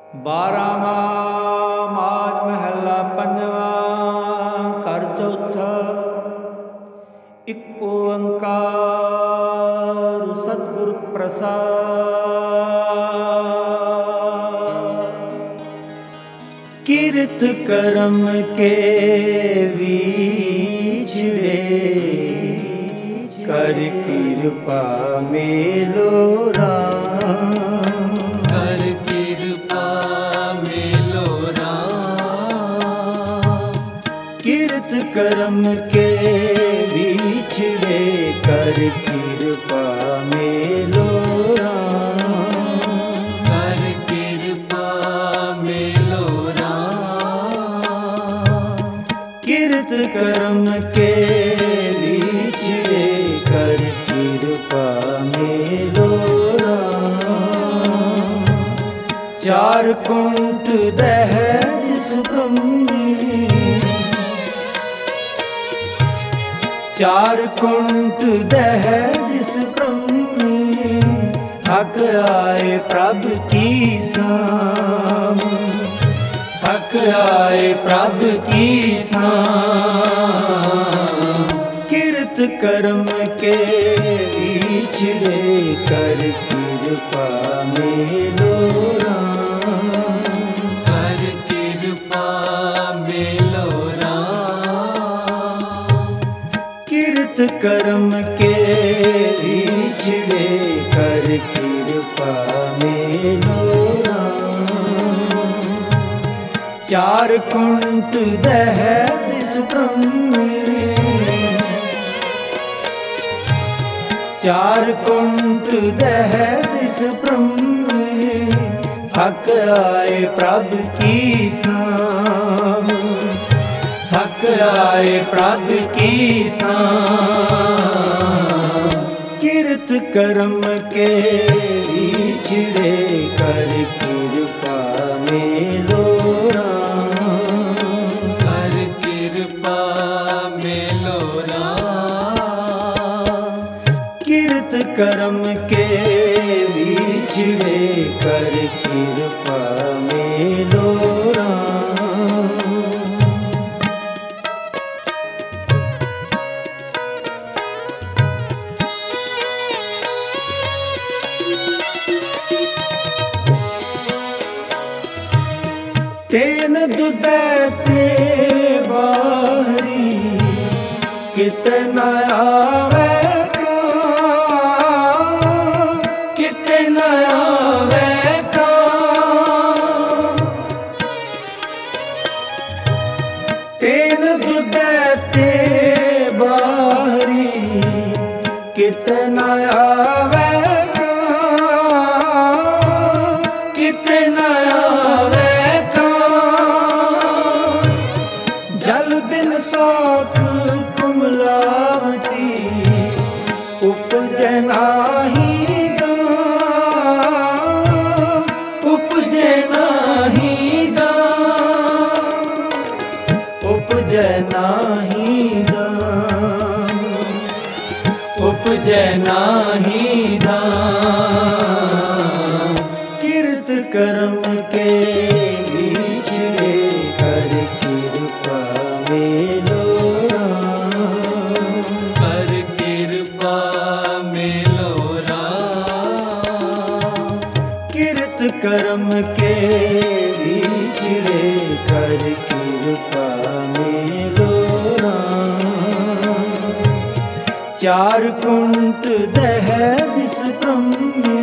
बारामा माज महला पंजवा कर चौथा। एक ओंकार सतगुर प्रसाद। कीर्त करम के विछड़े कर कृपा मेलो राम। कर कृपा मेलो राम। कीर्त करम के विछड़े कर कृपा मेलो राम। कर कृपा मेलो राम। कीर्त करम के विछड़े कर कृपा मेलो राम। चार कुंट दह जिस ब्रह्मी, चार कुंट दह जिस ब्रह्मी। थक आए प्रभ की साम, थक आए प्रभ की साम। कीर्त करम के विछड़े कर कृपा मेलो राम। कर कृपा मेलो राम। कीर्त करम के विछड़े कर कृपा मेलो राम। चार कुंट दह दिस ब्रह्मी, चार कुंट दह दिस ब्रह्मी। थक आए प्रभ की साम, थक आए प्रभ की साम। कीर्त करम के विछड़े कर कृपा मेलो राम। कर कृपा मेलो राम। कीर्त करम के विछड़े कर कृपा मेलो राम। तेन दुदैते बाहरी कितना आवे काम, कितना आवे काम। तेन दुदैते बाहरी कितना आवे काम, कितना आवे। जल बिन साख कुमलावती उपजै नाहि दाम, उपजै नाहि दाम, उपजै नाहि दाम, उपजै नाहि दाम। कीर्त करम के विछड़े कर कृपा मेलो राम। कर कृपा मेलो राम। कीर्त करम के विछड़े कर कृपा मेलो राम। चार कुंट दह दिस ब्रह्मी,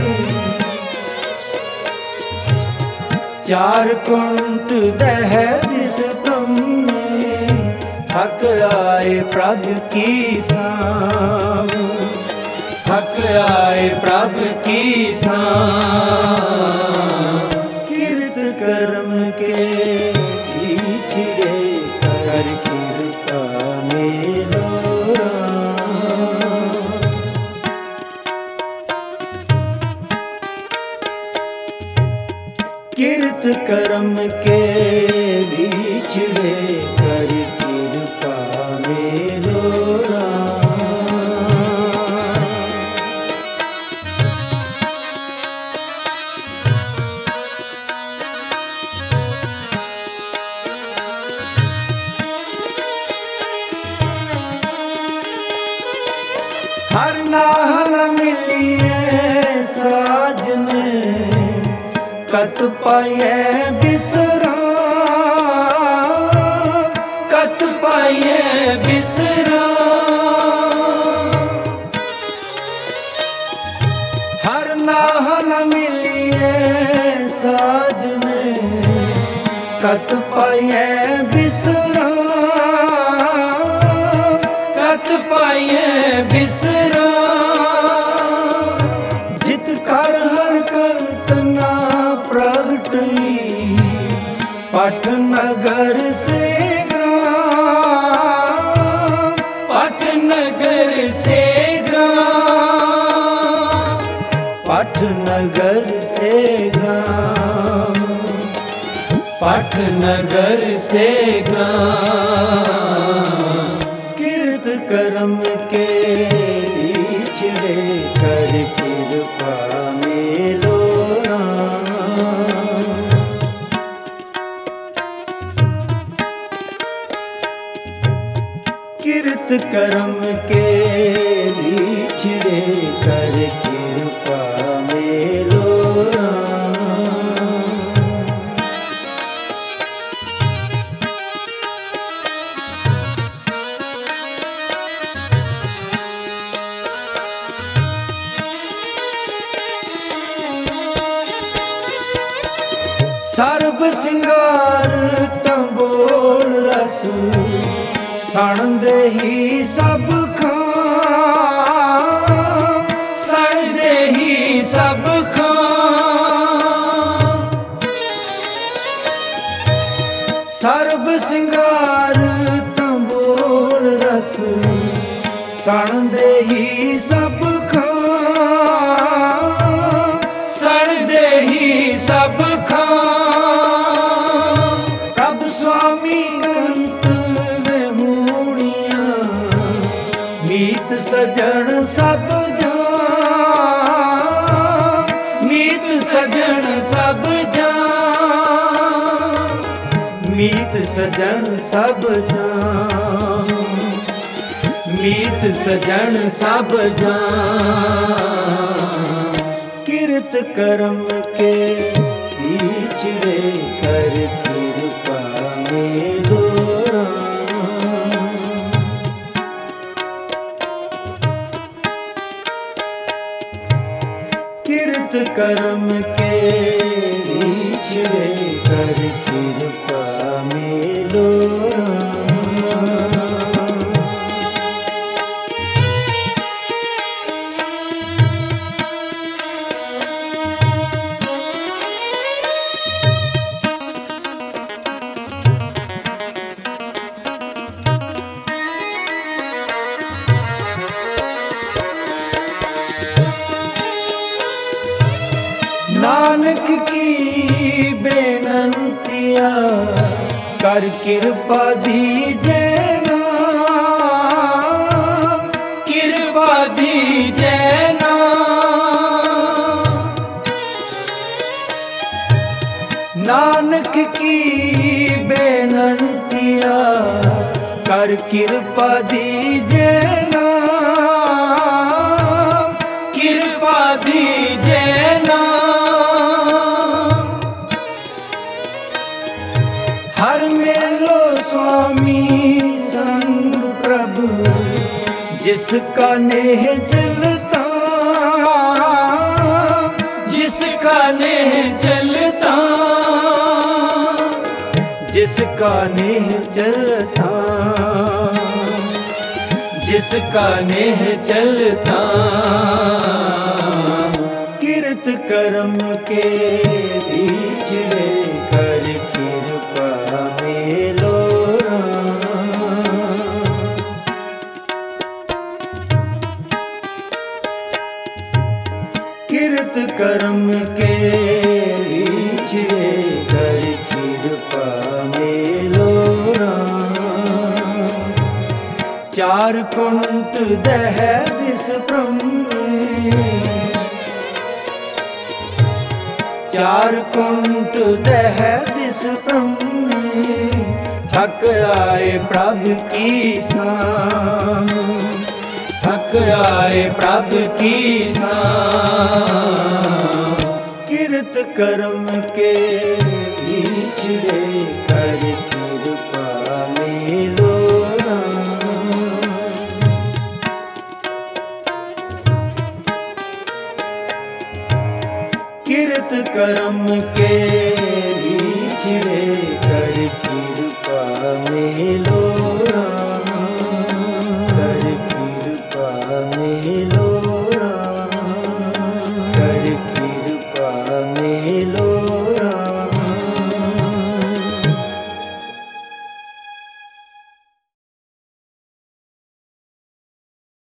चार कुंट दह दिस ब्रह्मी। थक आए प्रभ की साम, थक आए प्रभ की साम। कीर्त करम के विछड़े कर कृपा मेलो राम। कीर्त करम के विछड़े कर कृपा मेलो राम। मिलिए साजने कत पाइए बिसराम, कत पाइए बिसराम। हर नाह न मिलिए साजने कत पाइए बिसराम, कत पाइए बिसराम। जित कर हर कंतना प्रगटई पाटनगर से ग्राम, पाटनगर से ग्राम, पाटनगर से ग्राम, पाटनगर से ग्राम। कीर्त कर्म के छिड़े कर कृपा मेलो राम। कीर्त कर्म के छिड़े कर कृपा मेलो राम। सर्ब सिंगार तंबोल रस सण दे ही सब खां, सण दे ही सब खां। सर्ब सिंगार तंबोल रस सण दे ही सब खां, सण दे ही सब खां। प्रभ स्वामी गंत वेहूणिया मीत सजन सब जान, मीत सजन सब जान, मीत सजन सब जान, मीत सजन सब जान। कीर्त कर्म के छिड़े कर कृपा मेलो राम। कीर्त कर्म के छिड़े कर कृपा मेलो राम। नानक की बेनंतिया कर कृपा दीजे नाम, कृपा दीजे नाम। नानक की बेनंतिया कर कृपा दीजे नाम, कृपा दीजे नाम। हर मेलो स्वामी संग प्रभु जिसका नेह जलता, जिसका नेह जलता, जिसका नेह जलता, जिसका नेह जलता। कीर्त कर्म के छिड़े कर कृपा मेलो राम। कीर्त कर्म के छिड़े कर कृपा मेलो राम। चार कुंट दह दिस ब्रह्म, चार कुंट दह दिस ब्रह्म। थक आए प्रभु की शाम, थक सुख आए प्रभ की सांव। किरत कर्म के पिछड़े कर कृपा मिलो राम। किरत कर्म के पिछड़े कर कृपा मिलो